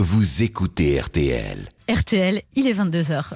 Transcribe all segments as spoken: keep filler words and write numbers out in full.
vous écoutez R T L. R T L, il est vingt-deux heures.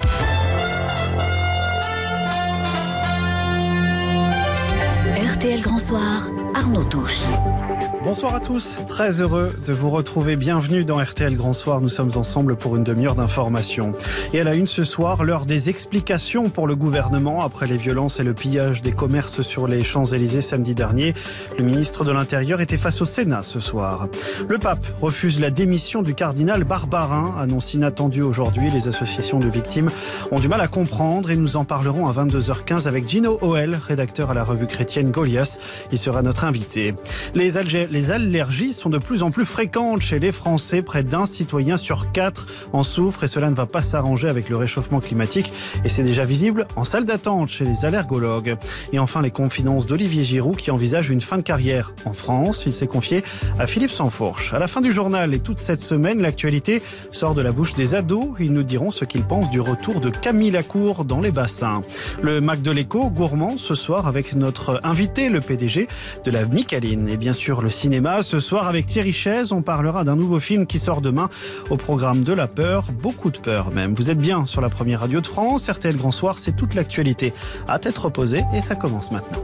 R T L Grand Soir, Arnaud Touche. Bonsoir à tous, très heureux de vous retrouver. Bienvenue dans R T L Grand Soir. Nous sommes ensemble pour une demi-heure d'information. Et à la une ce soir, l'heure des explications pour le gouvernement après les violences et le pillage des commerces sur les Champs-Élysées samedi dernier. Le ministre de l'Intérieur était face au Sénat ce soir. Le pape refuse la démission du cardinal Barbarin, annonce inattendu aujourd'hui. Les associations de victimes ont du mal à comprendre et nous en parlerons à vingt-deux heures quinze avec Gino Oel, rédacteur à la revue chrétienne Goliath. Il sera notre invité. Les Algériens Les allergies sont de plus en plus fréquentes chez les Français. Près d'un citoyen sur quatre en souffre et cela ne va pas s'arranger avec le réchauffement climatique. Et c'est déjà visible en salle d'attente chez les allergologues. Et enfin, les confidences d'Olivier Giroud qui envisage une fin de carrière en France. Il s'est confié à Philippe Sansfourche. À la fin du journal et toute cette semaine, l'actualité sort de la bouche des ados. Ils nous diront ce qu'ils pensent du retour de Camille Lacour dans les bassins. Le Mac de l'écho, gourmand ce soir avec notre invité, le P D G de la Micaline. Et bien sûr, le cinéma. Ce soir, avec Thierry Chaise, on parlera d'un nouveau film qui sort demain au programme de la peur, beaucoup de peur même. Vous êtes bien sur la première radio de France. R T L Grand Soir, c'est toute l'actualité à tête reposée et ça commence maintenant.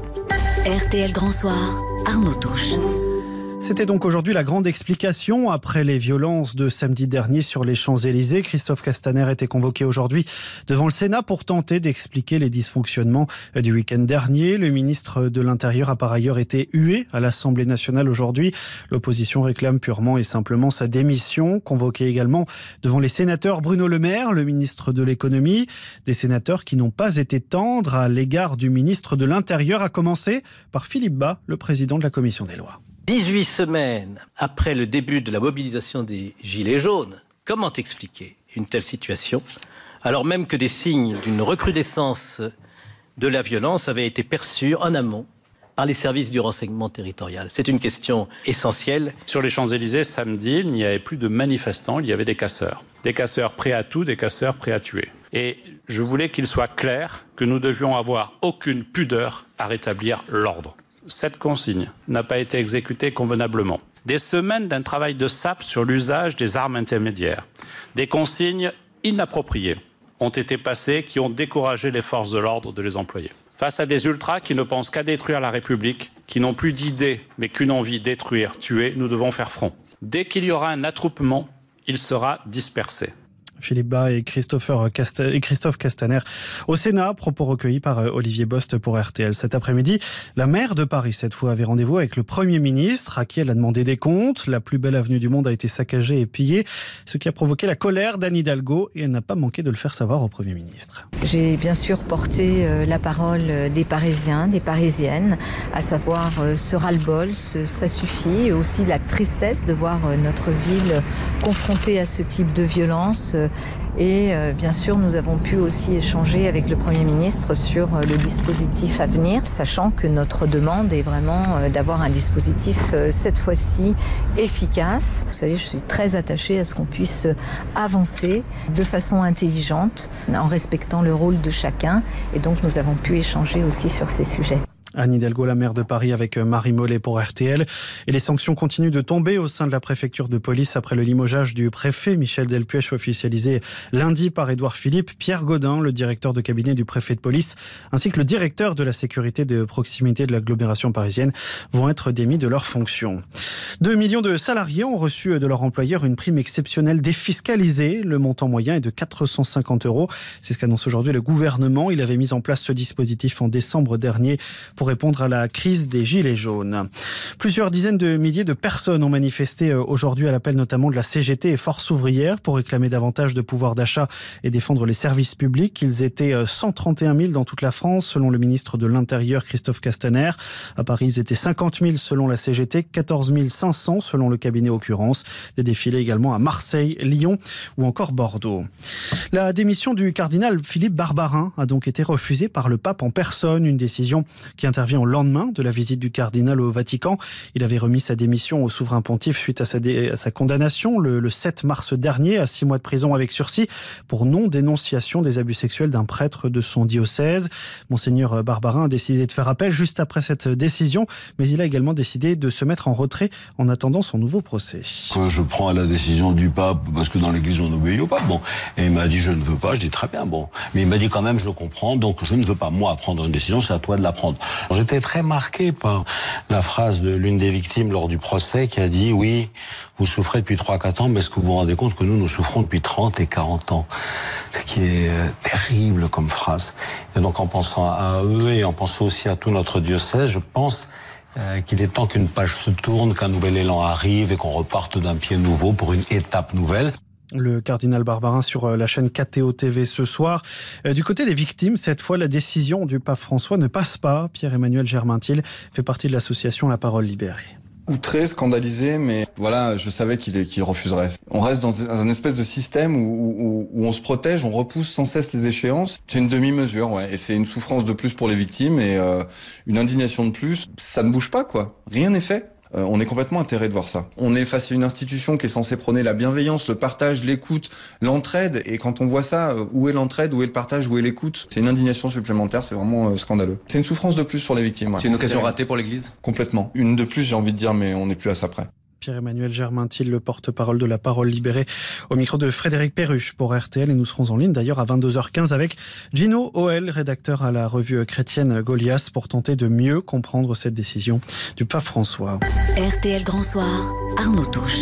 R T L Grand Soir, Arnaud Touche. C'était donc aujourd'hui la grande explication après les violences de samedi dernier sur les Champs-Élysées. Christophe Castaner était convoqué aujourd'hui devant le Sénat pour tenter d'expliquer les dysfonctionnements du week-end dernier. Le ministre de l'Intérieur a par ailleurs été hué à l'Assemblée nationale aujourd'hui. L'opposition réclame purement et simplement sa démission. Convoqué également devant les sénateurs Bruno Le Maire, le ministre de l'Économie. Des sénateurs qui n'ont pas été tendres à l'égard du ministre de l'Intérieur, à commencer par Philippe Bas, le président de la Commission des lois. dix-huit semaines après le début de la mobilisation des Gilets jaunes, comment expliquer une telle situation, alors même que des signes d'une recrudescence de la violence avaient été perçus en amont par les services du renseignement territorial? C'est une question essentielle. Sur les Champs-Élysées, samedi, il n'y avait plus de manifestants, il y avait des casseurs. Des casseurs prêts à tout, des casseurs prêts à tuer. Et je voulais qu'il soit clair que nous devions avoir aucune pudeur à rétablir l'ordre. Cette consigne n'a pas été exécutée convenablement. Des semaines d'un travail de sape sur l'usage des armes intermédiaires. Des consignes inappropriées ont été passées qui ont découragé les forces de l'ordre de les employer. Face à des ultras qui ne pensent qu'à détruire la République, qui n'ont plus d'idées mais qu'une envie détruire, tuer, nous devons faire front. Dès qu'il y aura un attroupement, il sera dispersé. Philippe Bas et, Casta- et Christophe Castaner au Sénat, propos recueillis par Olivier Bost pour R T L. Cet après-midi, la maire de Paris, cette fois, avait rendez-vous avec le Premier ministre, à qui elle a demandé des comptes. La plus belle avenue du monde a été saccagée et pillée, ce qui a provoqué la colère d'Anne Hidalgo, et elle n'a pas manqué de le faire savoir au Premier ministre. J'ai bien sûr porté la parole des Parisiens, des Parisiennes, à savoir ce ras-le-bol, ce ça suffit, et aussi la tristesse de voir notre ville confrontée à ce type de violence. Et euh, bien sûr, nous avons pu aussi échanger avec le Premier ministre sur euh, le dispositif à venir, sachant que notre demande est vraiment euh, d'avoir un dispositif euh, cette fois-ci efficace. Vous savez, je suis très attachée à ce qu'on puisse avancer de façon intelligente, en respectant le rôle de chacun. Et donc, nous avons pu échanger aussi sur ces sujets. Anne Hidalgo, la maire de Paris, avec Marie Mollet pour R T L. Et les sanctions continuent de tomber au sein de la préfecture de police après le limogeage du préfet Michel Delpuech, officialisé lundi par Édouard Philippe. Pierre Gaudin, le directeur de cabinet du préfet de police, ainsi que le directeur de la sécurité de proximité de l'agglomération parisienne vont être démis de leurs fonctions. Deux millions de salariés ont reçu de leur employeur une prime exceptionnelle défiscalisée. Le montant moyen est de quatre cent cinquante euros. C'est ce qu'annonce aujourd'hui le gouvernement. Il avait mis en place ce dispositif en décembre dernier pour répondre à la crise des Gilets jaunes. Plusieurs dizaines de milliers de personnes ont manifesté aujourd'hui à l'appel notamment de la C G T et Force ouvrière pour réclamer davantage de pouvoir d'achat et défendre les services publics. Ils étaient cent trente et un mille dans toute la France, selon le ministre de l'Intérieur Christophe Castaner. À Paris, ils étaient cinquante mille selon la C G T, quatorze mille cinq cents selon le cabinet Occurrence. Des défilés également à Marseille, Lyon ou encore Bordeaux. La démission du cardinal Philippe Barbarin a donc été refusée par le pape en personne, une décision qui intervient intervient au lendemain de la visite du cardinal au Vatican. Il avait remis sa démission au souverain pontife suite à sa, dé... à sa condamnation le, le sept mars dernier à six mois de prison avec sursis pour non-dénonciation des abus sexuels d'un prêtre de son diocèse. Monseigneur Barbarin a décidé de faire appel juste après cette décision, mais il a également décidé de se mettre en retrait en attendant son nouveau procès. Quand je prends la décision du pape, parce que dans l'église on obéit au pape, bon, et il m'a dit je ne veux pas, je dis très bien, bon, mais il m'a dit quand même je le comprends, donc je ne veux pas moi prendre une décision, c'est à toi de la prendre. J'étais très marqué par la phrase de l'une des victimes lors du procès qui a dit oui, vous souffrez depuis trois à quatre ans, mais est-ce que vous vous rendez compte que nous, nous souffrons depuis trente et quarante ans? Ce qui est euh, terrible comme phrase. Et donc en pensant à eux et en pensant aussi à tout notre diocèse, je pense euh, qu'il est temps qu'une page se tourne, qu'un nouvel élan arrive et qu'on reparte d'un pied nouveau pour une étape nouvelle. Le cardinal Barbarin sur la chaîne K T O T V ce soir. Du côté des victimes, cette fois, la décision du pape François ne passe pas. Pierre-Emmanuel Germain-Thiel fait partie de l'association La Parole Libérée. Outré, scandalisé, mais voilà, je savais qu'il qu'il refuserait. On reste dans un espèce de système où, où, où on se protège, on repousse sans cesse les échéances. C'est une demi-mesure, ouais, et c'est une souffrance de plus pour les victimes et euh, une indignation de plus. Ça ne bouge pas, quoi. Rien n'est fait. Euh, on est complètement atterré de voir ça. On est face à une institution qui est censée prôner la bienveillance, le partage, l'écoute, l'entraide. Et quand on voit ça, euh, où est l'entraide, où est le partage, où est l'écoute? C'est une indignation supplémentaire, c'est vraiment euh, scandaleux. C'est une souffrance de plus pour les victimes. Ouais. C'est une occasion ratée pour l'Église? Complètement. Une de plus, j'ai envie de dire, mais on n'est plus à ça près. Pierre-Emmanuel Germain-Thiel, le porte-parole de La Parole Libérée, au micro de Frédéric Perruche pour R T L. Et nous serons en ligne d'ailleurs à vingt-deux heures quinze avec Gino Oel, rédacteur à la revue chrétienne Goliath, pour tenter de mieux comprendre cette décision du pape François. R T L Grand Soir, Arnaud Touche.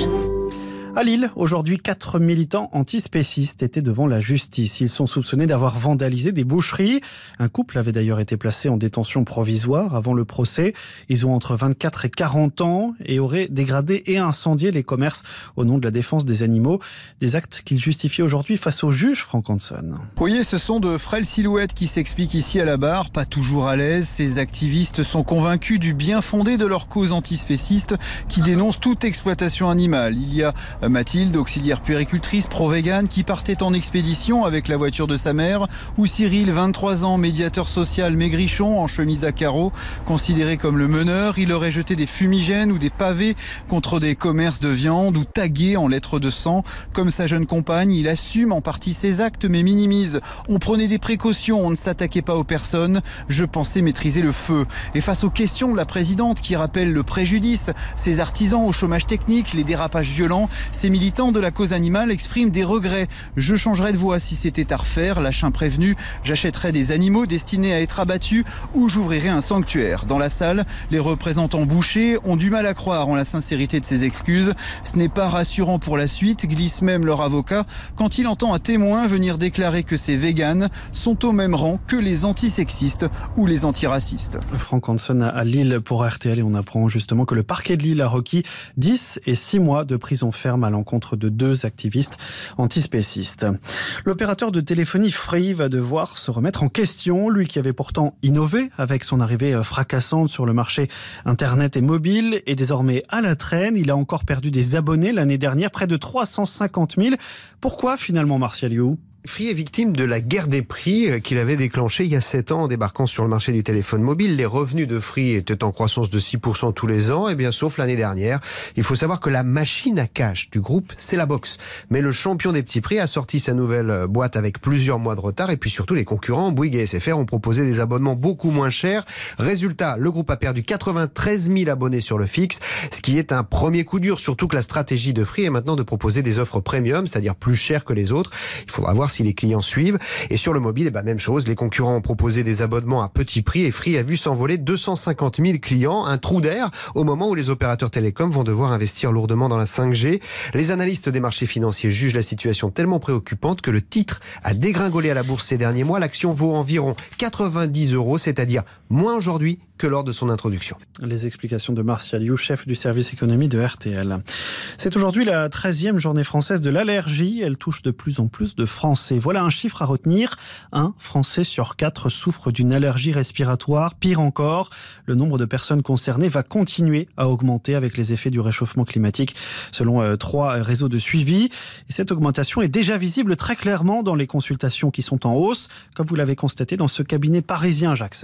À Lille, aujourd'hui, quatre militants antispécistes étaient devant la justice. Ils sont soupçonnés d'avoir vandalisé des boucheries. Un couple avait d'ailleurs été placé en détention provisoire avant le procès. Ils ont entre vingt-quatre et quarante ans et auraient dégradé et incendié les commerces au nom de la défense des animaux. Des actes qu'ils justifient aujourd'hui face au juge Franck Hanson. Oui, ce sont de frêles silhouettes qui s'expliquent ici à la barre, pas toujours à l'aise. Ces activistes sont convaincus du bien fondé de leur cause antispéciste qui dénonce toute exploitation animale. Il y a Mathilde, auxiliaire puéricultrice pro-végane, qui partait en expédition avec la voiture de sa mère, ou Cyril, vingt-trois ans, médiateur social maigrichon en chemise à carreaux, considéré comme le meneur. Il aurait jeté des fumigènes ou des pavés contre des commerces de viande ou tagué en lettres de sang. Comme sa jeune compagne, il assume en partie ses actes mais minimise. On prenait des précautions, on ne s'attaquait pas aux personnes. Je pensais maîtriser le feu. Et face aux questions de la présidente qui rappelle le préjudice, ces artisans au chômage technique, les dérapages violents, ces militants de la cause animale expriment des regrets. Je changerais de voie si c'était à refaire, lâche un prévenu. J'achèterais des animaux destinés à être abattus ou j'ouvrirais un sanctuaire. Dans la salle, les représentants bouchers ont du mal à croire en la sincérité de ces excuses. Ce n'est pas rassurant pour la suite, glisse même leur avocat, quand il entend un témoin venir déclarer que ces véganes sont au même rang que les antisexistes ou les antiracistes. Franck Hanson à Lille pour R T L et on apprend justement que le parquet de Lille a requis dix et six mois de prison ferme à l'encontre de deux activistes antispécistes. L'opérateur de téléphonie Free va devoir se remettre en question, lui qui avait pourtant innové avec son arrivée fracassante sur le marché internet et mobile, est désormais à la traîne. Il a encore perdu des abonnés l'année dernière, près de trois cent cinquante mille. Pourquoi finalement, Martial You ? Free est victime de la guerre des prix qu'il avait déclenchée il y a sept ans en débarquant sur le marché du téléphone mobile. Les revenus de Free étaient en croissance de six pour cent tous les ans, et bien sauf l'année dernière. Il faut savoir que la machine à cash du groupe, c'est la box. Mais le champion des petits prix a sorti sa nouvelle boîte avec plusieurs mois de retard, et puis surtout les concurrents, Bouygues et S F R, ont proposé des abonnements beaucoup moins chers. Résultat, le groupe a perdu quatre-vingt-treize mille abonnés sur le fixe, ce qui est un premier coup dur, surtout que la stratégie de Free est maintenant de proposer des offres premium, c'est-à-dire plus chères que les autres. Il faudra voir si les clients suivent. Et sur le mobile, eh ben, même chose. Les concurrents ont proposé des abonnements à petit prix et Free a vu s'envoler deux cent cinquante mille clients. Un trou d'air au moment où les opérateurs télécoms vont devoir investir lourdement dans la cinq G. Les analystes des marchés financiers jugent la situation tellement préoccupante que le titre a dégringolé à la bourse ces derniers mois. L'action vaut environ quatre-vingt-dix euros, c'est-à-dire moins aujourd'hui que lors de son introduction. Les explications de Martial You, chef du service économie de R T L. C'est aujourd'hui la treizième journée française de l'allergie. Elle touche de plus en plus de Français. Voilà un chiffre à retenir. Un Français sur quatre souffre d'une allergie respiratoire. Pire encore, le nombre de personnes concernées va continuer à augmenter avec les effets du réchauffement climatique, selon euh, trois réseaux de suivi. Et cette augmentation est déjà visible très clairement dans les consultations qui sont en hausse, comme vous l'avez constaté dans ce cabinet parisien, Jacques Serret.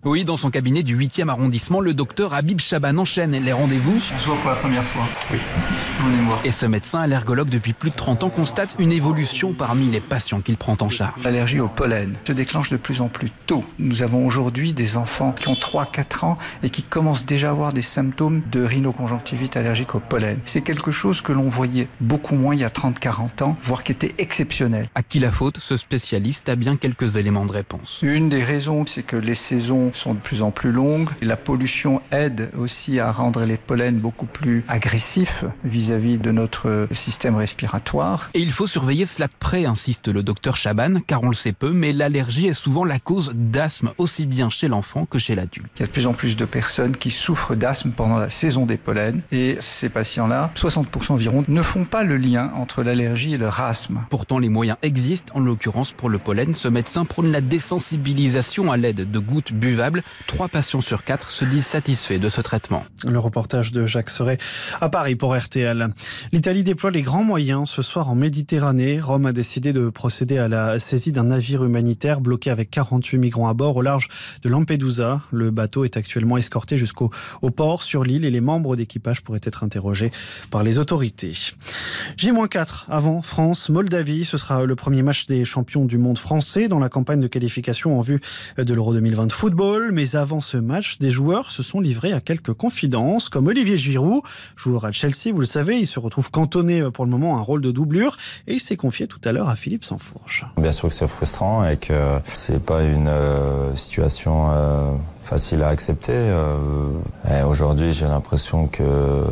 Oui, dans son cabinet du huitième arrondissement, le docteur Habib Chaban enchaîne les rendez-vous. On se voit pour la première fois. Oui. Venez me voir. Et ce médecin allergologue depuis plus de trente ans constate une évolution parmi les patients qu'il prend en charge. L'allergie au pollen se déclenche de plus en plus tôt. Nous avons aujourd'hui des enfants qui ont trois à quatre ans et qui commencent déjà à avoir des symptômes de rhinoconjonctivite allergique au pollen. C'est quelque chose que l'on voyait beaucoup moins il y a trente à quarante ans, voire qui était exceptionnel. À qui la faute? Ce spécialiste a bien quelques éléments de réponse. Une des raisons, c'est que les saisons sont de plus en plus longues. La pollution aide aussi à rendre les pollens beaucoup plus agressifs vis-à-vis de notre système respiratoire. Et il faut surveiller cela de près, insiste le docteur Chaban, car on le sait peu, mais l'allergie est souvent la cause d'asthme, aussi bien chez l'enfant que chez l'adulte. Il y a de plus en plus de personnes qui souffrent d'asthme pendant la saison des pollens et ces patients-là, soixante pour cent environ, ne font pas le lien entre l'allergie et leur asthme. Pourtant, les moyens existent, en l'occurrence pour le pollen. Ce médecin prône la désensibilisation à l'aide de gouttes buvables. Trois patients sur quatre se disent satisfaits de ce traitement. Le reportage de Jacques Serret à Paris pour R T L. L'Italie déploie les grands moyens ce soir en Méditerranée. Rome a décidé de procéder à la saisie d'un navire humanitaire bloqué avec quarante-huit migrants à bord au large de Lampedusa. Le bateau est actuellement escorté jusqu'au au port sur l'île et les membres d'équipage pourraient être interrogés par les autorités. J quatre avant France-Moldavie. Ce sera le premier match des champions du monde français dans la campagne de qualification en vue de l'Euro deux mille vingt de football. Mais avant ce match, des joueurs se sont livrés à quelques confidences, comme Olivier Giroud, joueur à Chelsea, vous le savez, il se retrouve cantonné pour le moment à un rôle de doublure et il s'est confié tout à l'heure à Philippe Sansfourche. Bien sûr que c'est frustrant et que c'est pas une euh, situation euh, facile à accepter. Euh, et aujourd'hui, j'ai l'impression que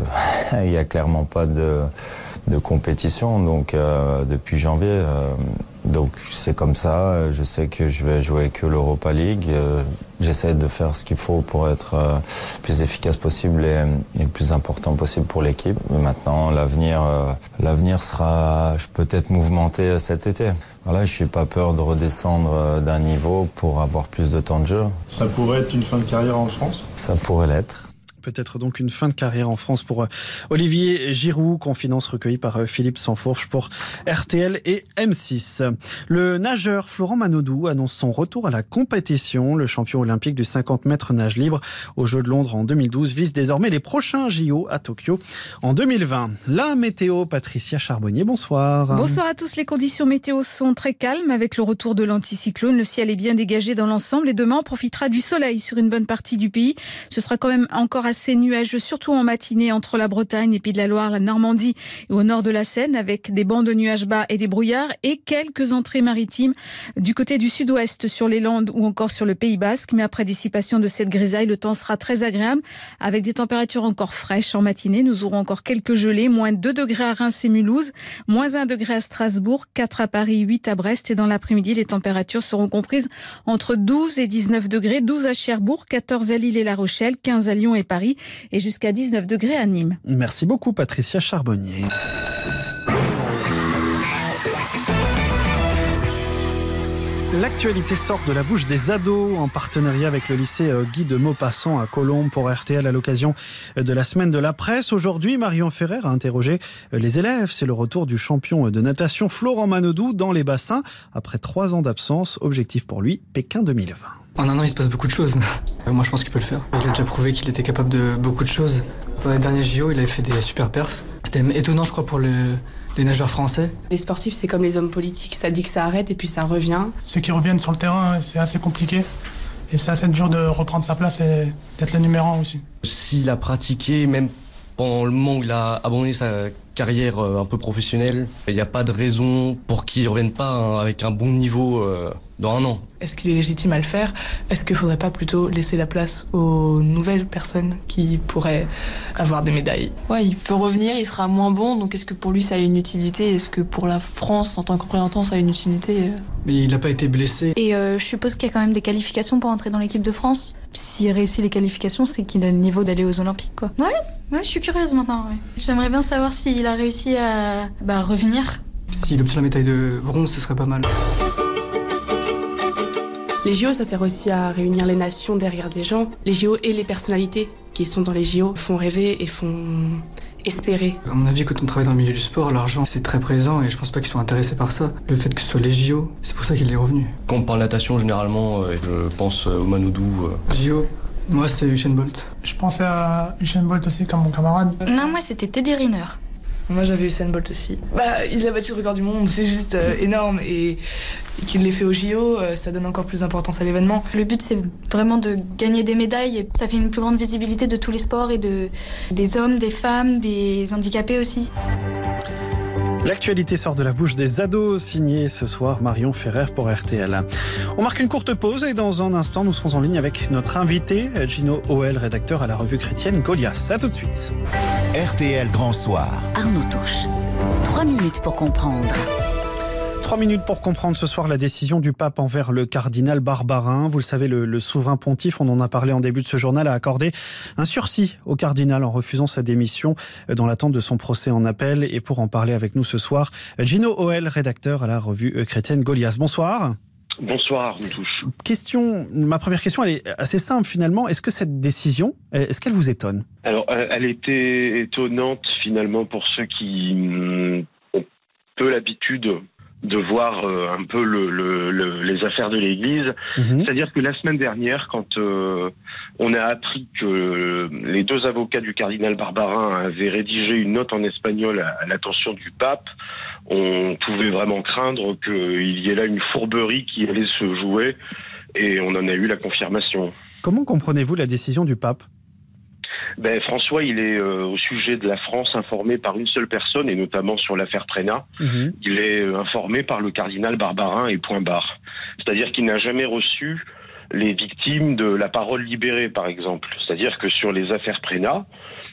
il y a clairement pas de de compétition, donc euh, depuis janvier. Euh, donc c'est comme ça, je sais que je vais jouer que l'Europa League. Euh, j'essaie de faire ce qu'il faut pour être euh, plus efficace possible et, et le plus important possible pour l'équipe. Mais maintenant, l'avenir, euh, l'avenir sera peut-être mouvementé cet été. Voilà, je suis pas peur de redescendre d'un niveau pour avoir plus de temps de jeu. Ça pourrait être une fin de carrière en France ? Ça pourrait l'être. Peut-être donc une fin de carrière en France pour Olivier Giroud, confidence recueillie par Philippe Sansfourche pour R T L et M six. Le nageur Florent Manodou annonce son retour à la compétition. Le champion olympique du cinquante mètres nage libre aux Jeux de Londres en deux mille douze vise désormais les prochains J O à Tokyo en deux mille vingt. La météo, Patricia Charbonnier, bonsoir. Bonsoir à tous. Les conditions météo sont très calmes avec le retour de l'anticyclone. Le ciel est bien dégagé dans l'ensemble et demain on profitera du soleil sur une bonne partie du pays. Ce sera quand même encore assez assez nuageux, surtout en matinée entre la Bretagne, les Pays de la Loire, la Normandie et au nord de la Seine, avec des bancs de nuages bas et des brouillards et quelques entrées maritimes du côté du sud-ouest sur les Landes ou encore sur le Pays Basque. Mais après dissipation de cette grisaille, le temps sera très agréable avec des températures encore fraîches en matinée. Nous aurons encore quelques gelées, moins deux degrés à Reims et Mulhouse, moins un degré à Strasbourg, quatre à Paris, huit à Brest. Et dans l'après-midi, les températures seront comprises entre douze et dix-neuf degrés, douze à Cherbourg, quatorze à Lille et La Rochelle, quinze à Lyon et Paris et jusqu'à dix-neuf degrés à Nîmes. Merci beaucoup Patricia Charbonnier. L'actualité sort de la bouche des ados en partenariat avec le lycée Guy de Maupassant à Colombes pour R T L à l'occasion de la semaine de la presse. Aujourd'hui, Marion Ferrer a interrogé les élèves. C'est le retour du champion de natation Florent Manodou dans les bassins. Après trois ans d'absence, objectif pour lui, Pékin deux mille vingt. En un an, il se passe beaucoup de choses. Moi, je pense qu'il peut le faire. Il a déjà prouvé qu'il était capable de beaucoup de choses. Pour les derniers J O, il avait fait des super perfs. C'était étonnant, je crois, pour le... les nageurs français. Les sportifs, c'est comme les hommes politiques. Ça dit que ça arrête et puis ça revient. Ceux qui reviennent sur le terrain, c'est assez compliqué. Et c'est assez dur de reprendre sa place et d'être le numéro un aussi. S'il a pratiqué, même pendant le moment où il a abandonné sa carrière un peu professionnelle, il n'y a pas de raison pour qu'il ne revienne pas avec un bon niveau dans un an. Est-ce qu'il est légitime à le faire ? Est-ce qu'il ne faudrait pas plutôt laisser la place aux nouvelles personnes qui pourraient avoir des médailles ? Ouais, il peut revenir, il sera moins bon, donc est-ce que pour lui ça a une utilité ? Est-ce que pour la France en tant que représentant ça a une utilité ? Mais il n'a pas été blessé. Et euh, je suppose qu'il y a quand même des qualifications pour entrer dans l'équipe de France. S'il réussit les qualifications, c'est qu'il a le niveau d'aller aux Olympiques, quoi. Ouais, ouais, je suis curieuse maintenant, ouais. J'aimerais bien savoir s'il a réussi à bah, revenir. S'il obtient la médaille de bronze, ce serait pas mal. Les J O, ça sert aussi à réunir les nations derrière des gens. Les J O et les personnalités qui sont dans les J O font rêver et font, espérer. À mon avis, quand on travaille dans le milieu du sport, l'argent c'est très présent et je pense pas qu'ils soient intéressés par ça. Le fait que ce soit les J O, c'est pour ça qu'il est revenu. Quand on parle natation, généralement, euh, je pense au Manoudou. Euh. J O, moi c'est Usain Bolt. Je pensais à Usain Bolt aussi comme mon camarade. Non, moi c'était Teddy Riner. Moi j'avais Usain Bolt aussi. Bah, il a battu le record du monde, c'est juste euh, énorme et, et qu'il l'ait fait au J O, euh, ça donne encore plus d'importance à l'événement. Le but c'est vraiment de gagner des médailles et ça fait une plus grande visibilité de tous les sports et de, des hommes, des femmes, des handicapés aussi. L'actualité sort de la bouche des ados, signé ce soir Marion Ferrer pour R T L. On marque une courte pause et dans un instant, nous serons en ligne avec notre invité, Gino Hoël, rédacteur à la revue chrétienne Goliath. À tout de suite. R T L Grand Soir. Arnaud Touche. Trois minutes pour comprendre. Trois minutes pour comprendre ce soir la décision du pape envers le cardinal Barbarin. Vous le savez, le, le souverain pontife, on en a parlé en début de ce journal, a accordé un sursis au cardinal en refusant sa démission dans l'attente de son procès en appel. Et pour en parler avec nous ce soir, Gino Hoël, rédacteur à la revue chrétienne Goliath. Bonsoir. Bonsoir, Arnaud Touche. Question, ma première question, elle est assez simple finalement. Est-ce que cette décision, est-ce qu'elle vous étonne ? Alors, elle était étonnante finalement pour ceux qui ont peu l'habitude de voir euh, un peu le, le, le, les affaires de l'Église. Mmh. C'est-à-dire que la semaine dernière, quand euh, on a appris que les deux avocats du cardinal Barbarin avaient rédigé une note en espagnol à, à l'attention du pape, on pouvait vraiment craindre qu'il y ait là une fourberie qui allait se jouer, et on en a eu la confirmation. Comment comprenez-vous la décision du pape ? Ben, François, il est euh, au sujet de la France informé par une seule personne, et notamment sur l'affaire Tréna. Mmh. Il est euh, informé par le cardinal Barbarin et point barre. C'est-à-dire qu'il n'a jamais reçu les victimes de la parole libérée, par exemple. C'est-à-dire que sur les affaires Tréna,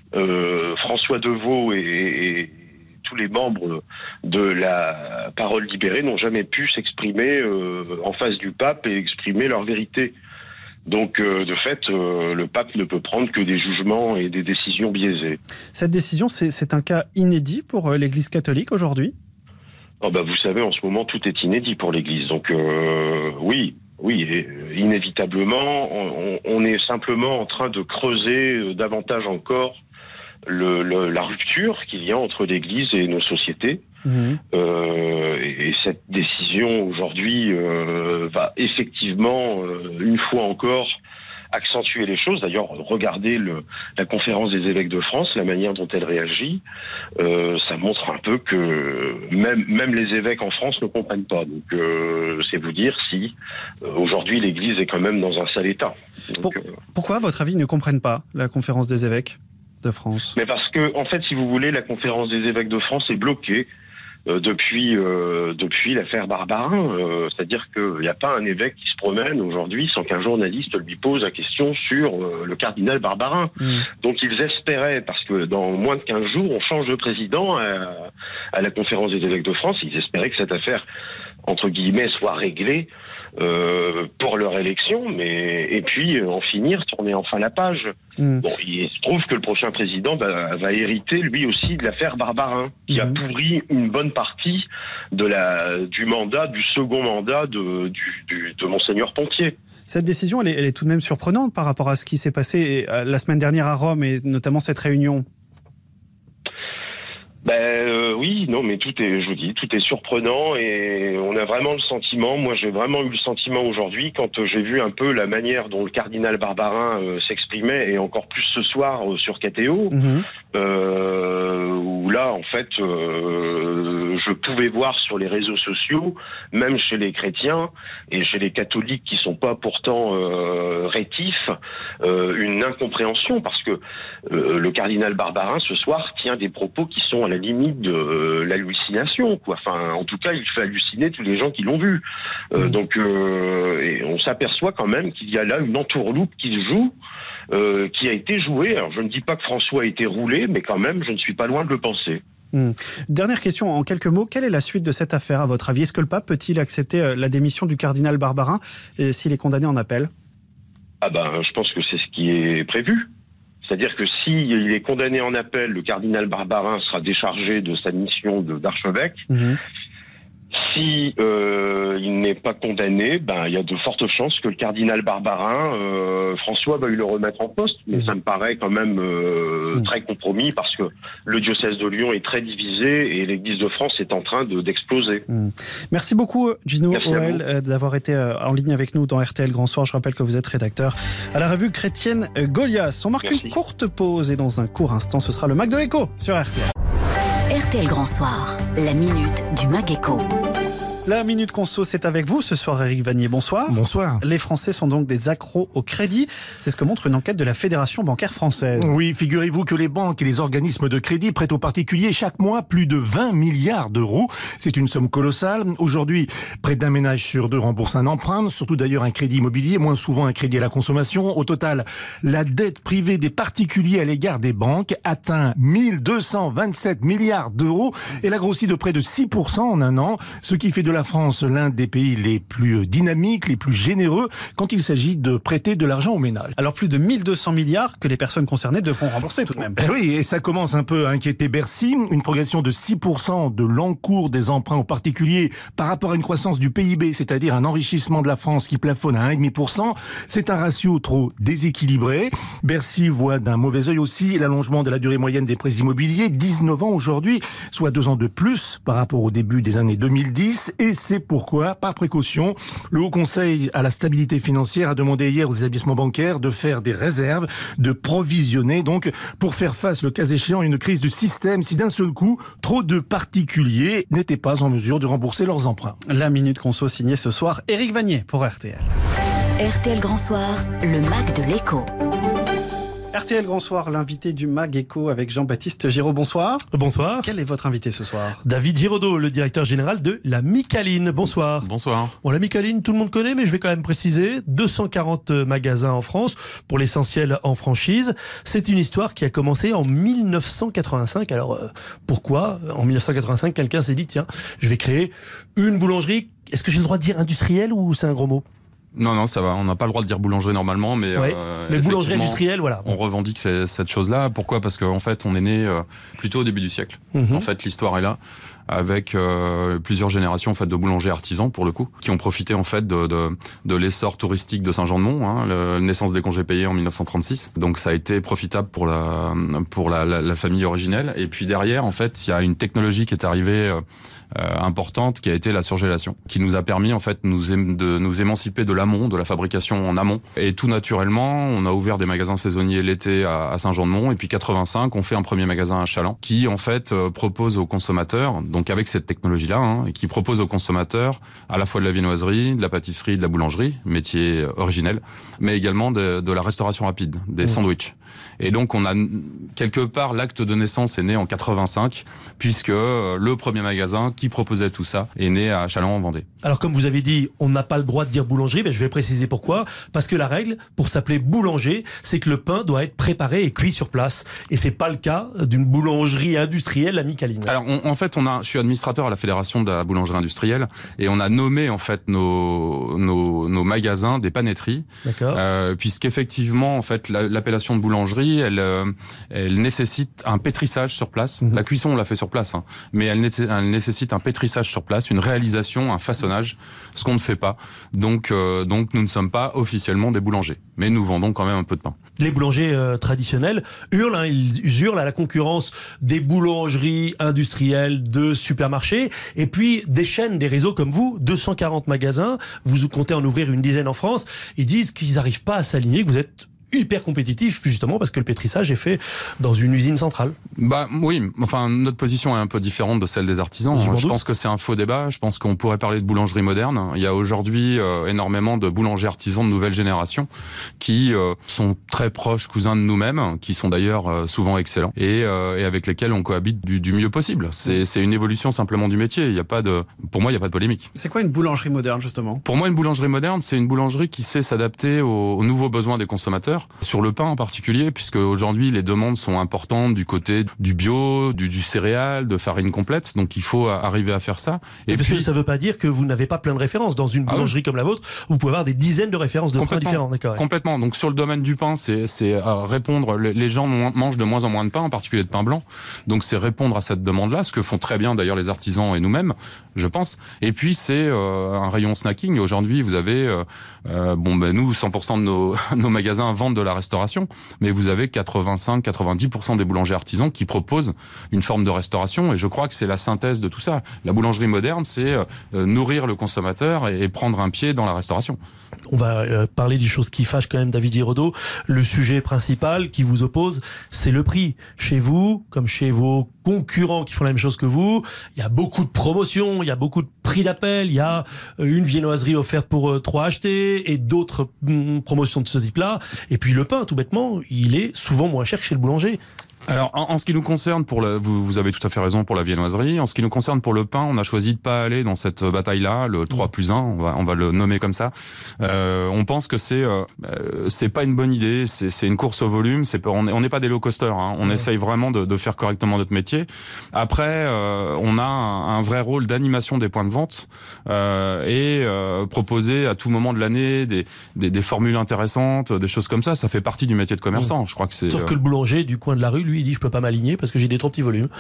euh, François Deveau et, et, et tous les membres de la parole libérée n'ont jamais pu s'exprimer euh, en face du pape et exprimer leur vérité. Donc, euh, de fait, euh, le pape ne peut prendre que des jugements et des décisions biaisées. Cette décision, c'est, c'est un cas inédit pour euh, l'Église catholique aujourd'hui ? Oh bah, vous savez, en ce moment, tout est inédit pour l'Église. Donc, euh, oui, oui, et, inévitablement, on, on est simplement en train de creuser davantage encore le, le, la rupture qu'il y a entre l'Église et nos sociétés. Mmh. Euh, et, et cette décision aujourd'hui euh, va effectivement, euh, une fois encore, accentuer les choses. D'ailleurs, regardez le, la conférence des évêques de France, la manière dont elle réagit, euh, ça montre un peu que même, même les évêques en France ne comprennent pas. Donc, euh, c'est vous dire si euh, aujourd'hui l'Église est quand même dans un sale état. Donc, Pour, euh, pourquoi, à votre avis, ils ne comprennent pas la conférence des évêques de France ? Mais parce que, en fait, si vous voulez, la conférence des évêques de France est bloquée Euh, depuis euh, depuis l'affaire Barbarin, euh, c'est-à-dire qu'il n'y a pas un évêque qui se promène aujourd'hui sans qu'un journaliste lui pose la question sur euh, le cardinal Barbarin. Mmh. Donc ils espéraient, parce que dans moins de quinze jours, on change de président à, à la conférence des évêques de France, ils espéraient que cette affaire, entre guillemets, soit réglée euh, pour leur élection, mais et puis euh, en finir, tourner enfin la page. Mmh. Bon, il se trouve que le prochain président bah, va hériter lui aussi de l'affaire Barbarin, qui mmh. a pourri une bonne partie de la, du mandat, du second mandat de, du, du, de Monseigneur Pontier. Cette décision, elle est, elle est tout de même surprenante par rapport à ce qui s'est passé la semaine dernière à Rome, et notamment cette réunion. Ben euh, oui, non, mais tout est, je vous dis, tout est surprenant, et on a vraiment le sentiment, moi j'ai vraiment eu le sentiment aujourd'hui, quand euh, j'ai vu un peu la manière dont le cardinal Barbarin euh, s'exprimait, et encore plus ce soir euh, sur K T O, mmh. euh, où là, en fait, euh, je pouvais voir sur les réseaux sociaux, même chez les chrétiens et chez les catholiques qui sont pas pourtant euh, rétifs, euh, une incompréhension, parce que euh, le cardinal Barbarin ce soir tient des propos qui sont à la limite de euh, l'hallucination, quoi. Enfin, en tout cas, il fait halluciner tous les gens qui l'ont vu. Euh, mmh. Donc, euh, et on s'aperçoit quand même qu'il y a là une entourloupe qui se joue, euh, qui a été jouée. Alors, je ne dis pas que François a été roulé, mais quand même, je ne suis pas loin de le penser. Mmh. Dernière question, en quelques mots, quelle est la suite de cette affaire, à votre avis ? Est-ce que le pape peut-il accepter la démission du cardinal Barbarin et s'il est condamné en appel ? Ah ben, je pense que c'est ce qui est prévu. C'est-à-dire que s'il est condamné en appel, le cardinal Barbarin sera déchargé de sa mission de, d'archevêque. Mmh. si euh, il n'est pas condamné, ben il y a de fortes chances que le cardinal Barbarin, euh, François, veuille le remettre en poste. Mais mmh. ça me paraît quand même euh, mmh. très compromis parce que le diocèse de Lyon est très divisé et l'Église de France est en train de, d'exploser. Mmh. Merci beaucoup, Gino Oel, euh, d'avoir été euh, en ligne avec nous dans R T L Grand Soir. Je rappelle que vous êtes rédacteur à la revue chrétienne euh, Goliath. On marque Merci. Une courte pause et dans un court instant, ce sera le Mag de l'écho sur R T L. R T L Grand Soir, la minute du Mag Écho. La Minute Conso, c'est avec vous ce soir, Éric Vanier. Bonsoir. Bonsoir. Les Français sont donc des accros au crédit. C'est ce que montre une enquête de la Fédération bancaire française. Oui, figurez-vous que les banques et les organismes de crédit prêtent aux particuliers chaque mois plus de vingt milliards d'euros. C'est une somme colossale. Aujourd'hui, près d'un ménage sur deux rembourse un emprunt, surtout d'ailleurs un crédit immobilier, moins souvent un crédit à la consommation. Au total, la dette privée des particuliers à l'égard des banques atteint mille deux cent vingt-sept milliards d'euros. Elle a grossi de près de six pour cent en un an, ce qui fait de la France l'un des pays les plus dynamiques, les plus généreux quand il s'agit de prêter de l'argent aux ménages. Alors plus de mille deux cents milliards que les personnes concernées devront rembourser tout de même. Eh oui, et ça commence un peu à inquiéter Bercy. Une progression de six pour cent de l'encours des emprunts aux particuliers par rapport à une croissance du P I B, c'est-à-dire un enrichissement de la France qui plafonne à un virgule cinq pour cent. C'est un ratio trop déséquilibré. Bercy voit d'un mauvais œil aussi l'allongement de la durée moyenne des prêts immobiliers, dix-neuf ans aujourd'hui, soit deux ans de plus par rapport au début des années deux mille dix. Et c'est pourquoi, par précaution, le Haut Conseil à la stabilité financière a demandé hier aux établissements bancaires de faire des réserves, de provisionner, donc, pour faire face, le cas échéant, à une crise du système si d'un seul coup, trop de particuliers n'étaient pas en mesure de rembourser leurs emprunts. La Minute Conso signée ce soir, Éric Vanier pour R T L. R T L Grand Soir, le Mag de l'écho. R T L Grand Soir, l'invité du Mag Écho avec Jean-Baptiste Giraud. Bonsoir. Bonsoir. Quel est votre invité ce soir? David Giraudot, le directeur général de la Micaline. Bonsoir. Bonsoir. Bon, la Micaline, tout le monde connaît, mais je vais quand même préciser. deux cent quarante magasins en France, pour l'essentiel en franchise. C'est une histoire qui a commencé en mille neuf cent quatre-vingt-cinq. Alors, euh, pourquoi en mille neuf cent quatre-vingt-cinq, quelqu'un s'est dit, tiens, je vais créer une boulangerie. Est-ce que j'ai le droit de dire industrielle ou c'est un gros mot? Non, non, ça va. On n'a pas le droit de dire boulangerie normalement, mais ouais, euh, mais boulangerie industrielle, voilà. On revendique ces, cette chose-là. Pourquoi? Parce qu'en fait, on est né euh, plutôt au début du siècle. Mm-hmm. En fait, l'histoire est là, avec euh, plusieurs générations en fait de boulangers artisans pour le coup, qui ont profité en fait de de, de l'essor touristique de Saint-Jean-de-Mont, hein, la naissance des congés payés en mille neuf cent trente-six. Donc ça a été profitable pour la pour la, la, la famille originelle. Et puis derrière, en fait, il y a une technologie qui est arrivée. Euh, Euh, importante qui a été la surgélation, qui nous a permis en fait nous é- de nous émanciper de l'amont, de la fabrication en amont. Et tout naturellement, on a ouvert des magasins saisonniers l'été à, à Saint-Jean-de-Mont, et puis quatre-vingt-cinq, on fait un premier magasin à Chaland, qui en fait euh, propose aux consommateurs, donc avec cette technologie-là, hein, et qui propose aux consommateurs à la fois de la viennoiserie, de la pâtisserie, de la boulangerie, métier originel, mais également de, de la restauration rapide, des mmh. sandwichs. Et donc on a quelque part l'acte de naissance est né en quatre-vingt-cinq, puisque euh, le premier magasin qui proposait tout ça est né à Châlons-en-Vendée. Alors comme vous avez dit, on n'a pas le droit de dire boulangerie, mais je vais préciser pourquoi. Parce que la règle, pour s'appeler boulanger, c'est que le pain doit être préparé et cuit sur place. Et c'est pas le cas d'une boulangerie industrielle à Micaline. Alors on, en fait, on a, je suis administrateur à la Fédération de la boulangerie industrielle, et on a nommé en fait nos nos, nos magasins des panetteries. D'accord. Euh, puisqu'effectivement, en fait, la, l'appellation de boulangerie, elle euh, elle nécessite un pétrissage sur place. Mmh. La cuisson, on l'a fait sur place, hein, mais elle, né- elle nécessite un pétrissage sur place, une réalisation, un façonnage, ce qu'on ne fait pas. Donc, euh, donc nous ne sommes pas officiellement des boulangers, mais nous vendons quand même un peu de pain. Les boulangers euh, traditionnels hurlent, hein, ils hurlent à la concurrence des boulangeries industrielles de supermarchés, et puis des chaînes, des réseaux comme vous, deux cent quarante magasins, vous comptez en ouvrir une dizaine en France, ils disent qu'ils n'arrivent pas à s'aligner, que vous êtes hyper compétitif, justement parce que le pétrissage est fait dans une usine centrale. Bah oui, enfin notre position est un peu différente de celle des artisans. Je, je pense que c'est un faux débat. Je pense qu'on pourrait parler de boulangerie moderne. Il y a aujourd'hui euh, énormément de boulangers artisans de nouvelle génération qui euh, sont très proches cousins de nous-mêmes, qui sont d'ailleurs euh, souvent excellents et, euh, et avec lesquels on cohabite du, du mieux possible. C'est, c'est une évolution simplement du métier. Il y a pas de, pour moi, il y a pas de polémique. C'est quoi une boulangerie moderne justement? Pour moi, une boulangerie moderne, c'est une boulangerie qui sait s'adapter aux, aux nouveaux besoins des consommateurs. consommateurs, sur le pain en particulier, puisque aujourd'hui les demandes sont importantes du côté du bio, du, du céréal, de farine complète, donc il faut arriver à faire ça. Et, et parce puis, que ça ne veut pas dire que vous n'avez pas plein de références. Dans une boulangerie ah comme la vôtre, vous pouvez avoir des dizaines de références de pain différents. D'accord. Complètement. Donc sur le domaine du pain, c'est, c'est euh, répondre. Les gens mangent de moins en moins de pain, en particulier de pain blanc. Donc c'est répondre à cette demande-là, ce que font très bien d'ailleurs les artisans et nous-mêmes, je pense. Et puis c'est euh, un rayon snacking. Aujourd'hui, vous avez, euh, euh, bon ben nous, cent pour cent de nos, nos magasins vendent de la restauration, mais vous avez quatre-vingt-cinq à quatre-vingt-dix pour cent des boulangers artisans qui proposent une forme de restauration. Et je crois que c'est la synthèse de tout ça. La boulangerie moderne, c'est euh, nourrir le consommateur et, et prendre un pied dans la restauration. On va euh, parler des choses qui fâchent quand même David Giraudot. Le sujet principal qui vous oppose, c'est le prix. Chez vous, comme chez vos concurrents qui font la même chose que vous, il y a beaucoup de promotions, il y a beaucoup de prix d'appel, il y a une viennoiserie offerte pour euh, trois achetés et d'autres mm, promotions de ce type-là. Et puis le pain, tout bêtement, il est souvent moins cher que chez le boulanger. Alors, en, en ce qui nous concerne, pour le, vous, vous avez tout à fait raison pour la viennoiserie. En ce qui nous concerne pour le pain, on a choisi de pas aller dans cette bataille-là, le trois plus un, on va, on va le nommer comme ça. Euh, on pense que c'est, euh, c'est pas une bonne idée, c'est, c'est une course au volume. C'est pas, on n'est on n'est pas des low costers. Hein. On ouais. essaye vraiment de, de faire correctement notre métier. Après, euh, on a un, un vrai rôle d'animation des points de vente euh, et euh, proposer à tout moment de l'année des, des, des formules intéressantes, des choses comme ça. Ça fait partie du métier de commerçant. Ouais. Je crois que c'est. Sauf euh... que le boulanger du coin de la rue, lui, il dit je peux pas m'aligner parce que j'ai des trop petits volumes.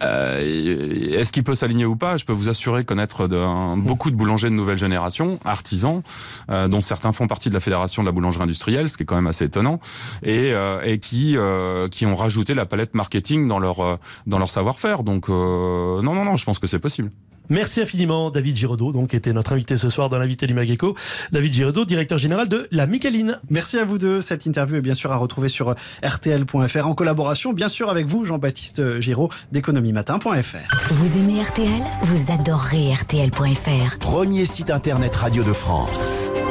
Euh, est-ce qu'il peut s'aligner ou pas ? Je peux vous assurer connaître de, un, beaucoup de boulangers de nouvelle génération, artisans, euh, dont certains font partie de la fédération de la boulangerie industrielle, ce qui est quand même assez étonnant, et, euh, et qui euh, qui ont rajouté la palette marketing dans leur euh, dans leur savoir-faire. Donc euh, non non non, je pense que c'est possible. Merci infiniment David Giraudot, donc qui était notre invité ce soir dans l'invité du Mageco. David Giraudot, directeur général de La Micaline. Merci à vous deux. Cette interview est bien sûr à retrouver sur R T L point F R en collaboration bien sûr avec vous, Jean-Baptiste Giraud d'économie matin point F R. Vous aimez R T L ? Vous adorez R T L point F R. Premier site internet radio de France.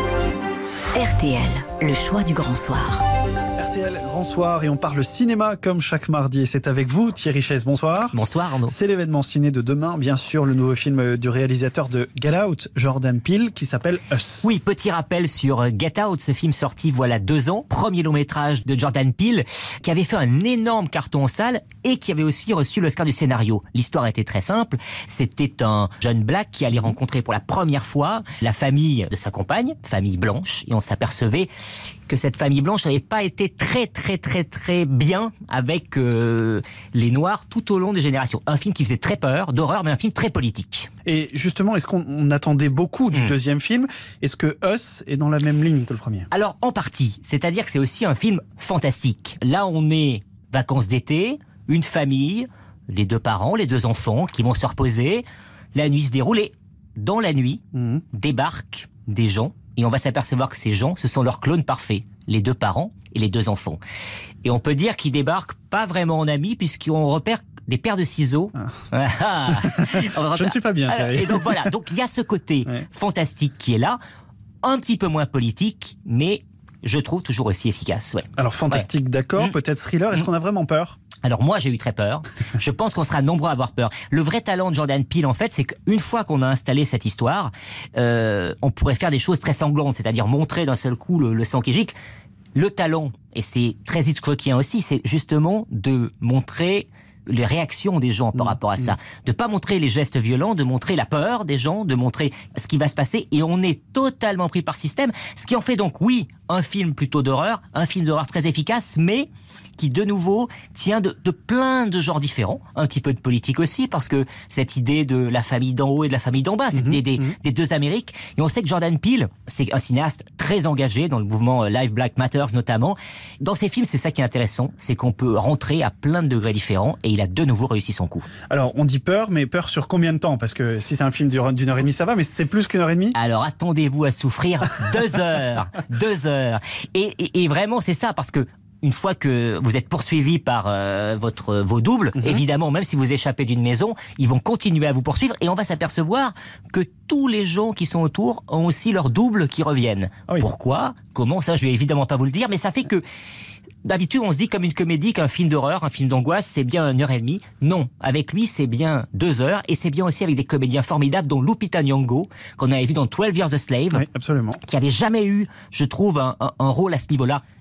R T L, le choix du grand soir. R T L, grand soir, et on parle cinéma comme chaque mardi. Et c'est avec vous, Thierry Chaise. Bonsoir. Bonsoir, Arnaud. C'est l'événement ciné de demain, bien sûr, le nouveau film du réalisateur de Get Out, Jordan Peele, qui s'appelle Us. Oui, petit rappel sur Get Out, ce film sorti voilà deux ans, premier long métrage de Jordan Peele, qui avait fait un énorme carton en salle et qui avait aussi reçu l'Oscar du scénario. L'histoire était très simple. C'était un jeune black qui allait rencontrer pour la première fois la famille de sa compagne, famille blanche, et on s'apercevait que cette famille blanche n'avait pas été très très très très bien avec euh, les Noirs tout au long des générations. Un film qui faisait très peur, d'horreur, mais un film très politique. Et justement, est-ce qu'on on attendait beaucoup du mmh. deuxième film ? Est-ce que Us est dans la même ligne que le premier ? Alors, en partie. C'est-à-dire que c'est aussi un film fantastique. Là, on est vacances d'été, une famille, les deux parents, les deux enfants qui vont se reposer. La nuit se déroule et dans la nuit, mmh. débarquent des gens. Et on va s'apercevoir que ces gens, ce sont leurs clones parfaits, les deux parents et les deux enfants. Et on peut dire qu'ils débarquent pas vraiment en amis, puisqu'on repère des paires de ciseaux. Ah. Je ne suis pas bien, Thierry. Et donc voilà, donc il y a ce côté ouais. fantastique qui est là, un petit peu moins politique, mais je trouve toujours aussi efficace. Ouais. Alors fantastique, ouais. d'accord, mmh. peut-être thriller, est-ce mmh. qu'on a vraiment peur ? Alors moi, j'ai eu très peur. Je pense qu'on sera nombreux à avoir peur. Le vrai talent de Jordan Peele, en fait, c'est qu'une fois qu'on a installé cette histoire, euh, on pourrait faire des choses très sanglantes, c'est-à-dire montrer d'un seul coup le, le sang qui gicle. Le talent, et c'est très Hitchcockien aussi, c'est justement de montrer les réactions des gens par mmh, rapport à ça. Mmh. De pas montrer les gestes violents, de montrer la peur des gens, de montrer ce qui va se passer. Et on est totalement pris par système. Ce qui en fait donc, oui, un film plutôt d'horreur, un film d'horreur très efficace, mais qui de nouveau tient de, de plein de genres différents, un petit peu de politique aussi, parce que cette idée de la famille d'en haut et de la famille d'en bas, cette mmh, idée des, mmh. des deux Amériques, et on sait que Jordan Peele, c'est un cinéaste très engagé dans le mouvement Live Black Matters notamment. Dans ses films, c'est ça qui est intéressant, c'est qu'on peut rentrer à plein de degrés différents, et il a de nouveau réussi son coup. Alors, on dit peur, mais peur sur combien de temps ? Parce que si c'est un film d'une heure et demie, ça va, mais c'est plus qu'une heure et demie ? Alors, attendez-vous à souffrir deux heures, deux heures. Et, et, et vraiment, c'est ça, parce que une fois que vous êtes poursuivi par euh, votre vos doubles, mmh. évidemment, même si vous échappez d'une maison, ils vont continuer à vous poursuivre et on va s'apercevoir que tous les gens qui sont autour ont aussi leurs doubles qui reviennent. Ah oui. Pourquoi ? Comment ? Ça, je vais évidemment pas vous le dire, mais ça fait que d'habitude, on se dit comme une comédie qu'un film d'horreur, un film d'angoisse, c'est bien une heure et demie. Non, avec lui, c'est bien deux heures et c'est bien aussi avec des comédiens formidables, dont Lupita Nyong'o, qu'on avait vu dans twelve Years a Slave, oui, absolument. qui avait jamais eu, je trouve, un, un, un rôle à ce niveau-là.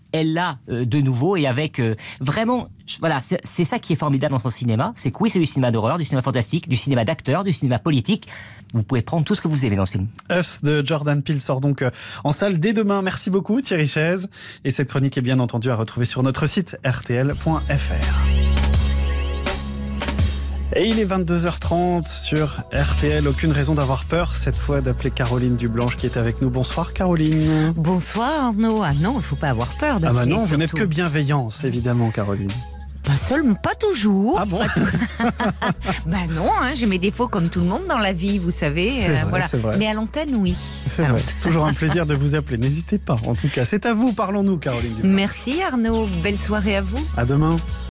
est là euh, de nouveau et avec euh, vraiment, voilà, c'est, c'est ça qui est formidable dans son cinéma, c'est que oui, c'est du cinéma d'horreur, du cinéma fantastique, du cinéma d'acteur, du cinéma politique. Vous pouvez prendre tout ce que vous aimez dans ce film. Us de Jordan Peele sort donc en salle dès demain. Merci beaucoup Thierry Chaise. Et cette chronique est bien entendu à retrouver sur notre site r t l point f r. Et il est vingt-deux heures trente sur R T L. Aucune raison d'avoir peur, cette fois, d'appeler Caroline Dublanche qui est avec nous. Bonsoir Caroline. Bonsoir Arnaud. Ah non, il ne faut pas avoir peur. Ah bah non, vous surtout. n'êtes que bienveillance, évidemment Caroline. Pas seulement, pas toujours. Ah bon? Bah non, hein, j'ai mes défauts comme tout le monde dans la vie, vous savez. C'est vrai, voilà. c'est vrai. Mais à l'antenne, oui. C'est vrai. Toujours un plaisir de vous appeler. N'hésitez pas. En tout cas, c'est à vous. Parlons-nous, Caroline Dublanche. Merci Arnaud. Belle soirée à vous. À demain.